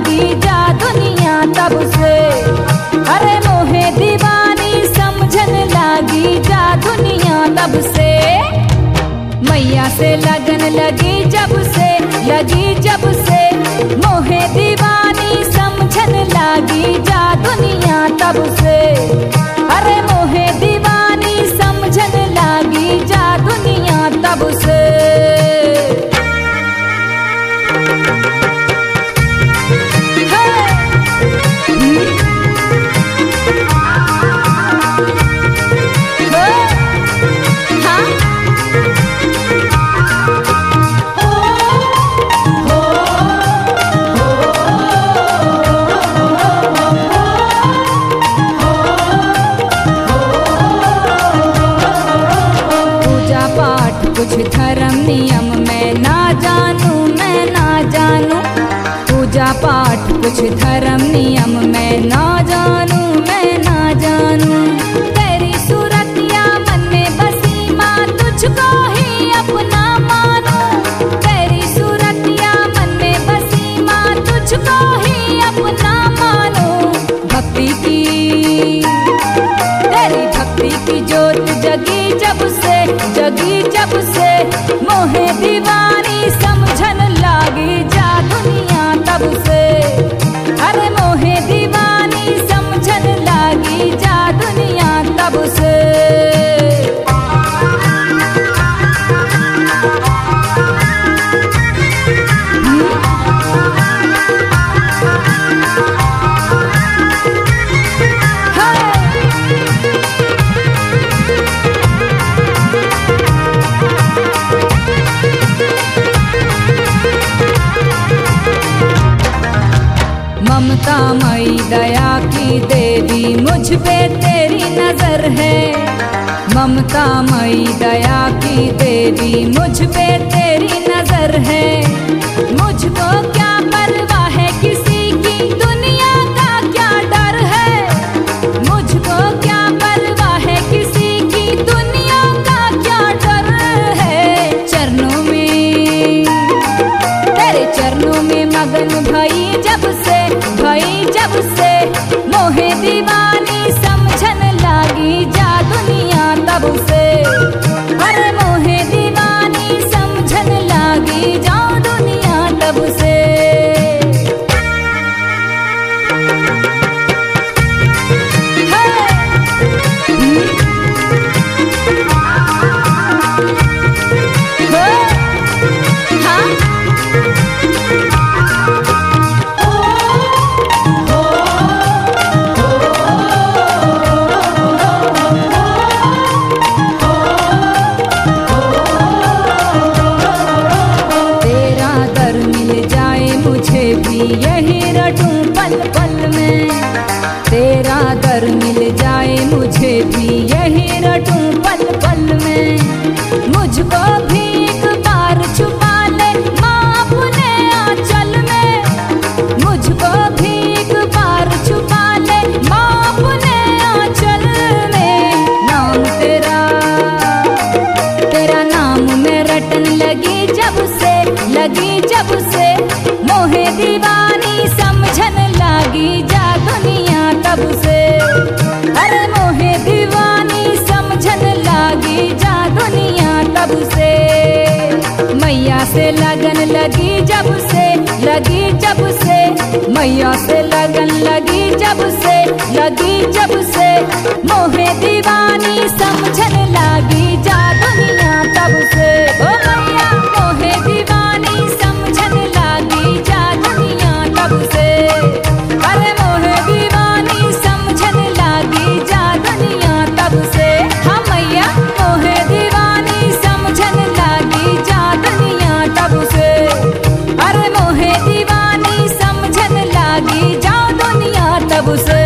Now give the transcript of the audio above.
लागी जा दुनिया तब से। अरे मोहे दीवानी समझन लागी जा दुनिया तब से। मैया से लगन लगी जब से, लगी जब से। मोहे दीवानी समझन लागी जा दुनिया तब से। अरे मोहे दीवानी समझन लागी जा दुनिया तब से। कुछ धर्म नियम मैं ना जानूं, मैं ना जानूं। पूजा पाठ कुछ धर्म नियम मैं ना जानूं, मैं ना जानूं। तेरी सूरतिया मन में बसी माँ तुझको ही अपना मानूं। तेरी सूरतिया मन में बसी माँ तुझको ही अपना मानूं। भक्ति की तेरी भक्ति की जोत जगी जब से, जगी जब से। मोहे दीवानी समझन लागी जा दुनिया तब से। अरे मोहे दीवानी समझन लागी जा दुनिया तब से। ममता मई दया की देवी मुझ पे तेरी नजर है। ममता मई दया की देवी मुझ पे तेरी नजर है। मुझको क्या परवाह है किसी की, दुनिया का क्या डर है। मुझको क्या परवाह है किसी की, दुनिया का क्या डर है। चरणों में तेरे चरणों में मगन भई जब से, भई जब से। मोहे दीवानी समझन लागी जा दुनिया तब से। अरे मोहे दीवानी समझन लागी जा दुनिया तब से। यही रटूं पल पल में। तेरा दर मिल जाए मुझे भी यही रटूं पल पल में। मुझको भी एक बार छुपा ले माँ अपने आंचल में। मुझको भी एक बार छुपा ले माँ अपने आंचल में। नाम तेरा, तेरा नाम में रटन लगी जब से, लगी जब से। मोहे दीवानी समझन लागी जा दुनिया तब से। अरे मोहे दीवानी समझन लागी जा दुनिया तब से। मैया से लगन लगी जब से, लगी जब से। मैया से लगन लगी जब से, लगी जब से। मोहे दीवानी समझन लागी जा दुनिया तब से। ओ मैया मोहे दीवानी समझन लागी जा दुनिया तब से। अरे मोहे दीवानी समझन लागी जा दुनिया तब से। हाँ मैया मोहे दीवानी समझन लागी जा दुनिया तब से। अरे मोहे दीवानी समझन लागी जा दुनिया तब से।